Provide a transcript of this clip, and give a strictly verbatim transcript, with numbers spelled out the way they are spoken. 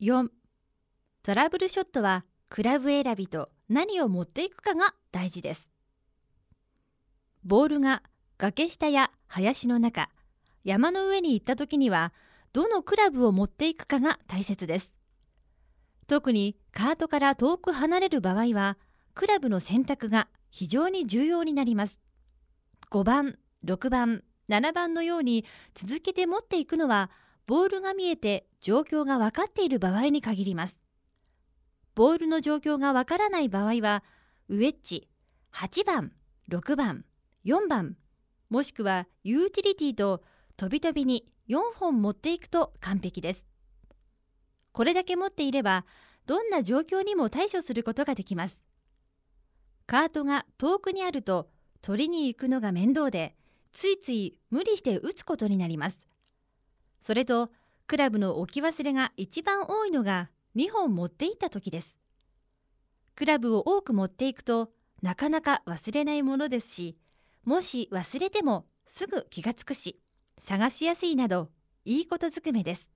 よん、トラブルショットはクラブ選びと何を持っていくかが大事です。ボールが崖下や林の中、山の上に行った時には、どのクラブを持っていくかが大切です。特にカートから遠く離れる場合は、クラブの選択が非常に重要になります。ごばん、ろくばん、ななばんのように続けて持っていくのは、ボールが見えて状況が分かっている場合に限ります。ボールの状況が分からない場合は、ウェッジ、はちばん、ろくばん、よんばん、もしくはユーティリティと飛び飛びによんほん持っていくと完璧です。これだけ持っていれば、どんな状況にも対処することができます。カートが遠くにあると取りに行くのが面倒で、ついつい無理して打つことになります。それと、クラブの置き忘れが一番多いのがにほん持っていった時です。クラブを多く持っていくとなかなか忘れないものですし、もし忘れてもすぐ気がつくし、探しやすいなどいいことずくめです。